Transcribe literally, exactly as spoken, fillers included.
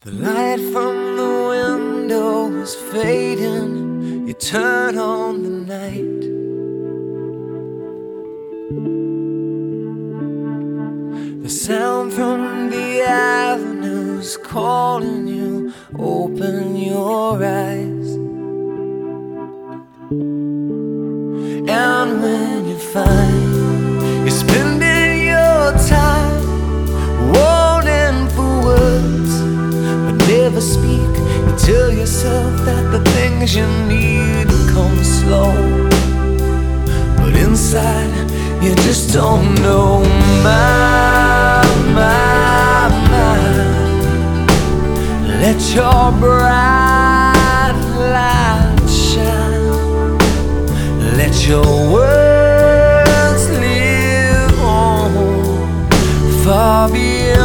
The light from the window is fading. You turn on the night. The sound from the avenue's calling you. Open your eyes. And when you find you're spending your time wanting for words but never speak, you tell yourself that the things you need come slow, but inside you just don't know. My, my, my, let your bright light shine. Let your words live on far beyond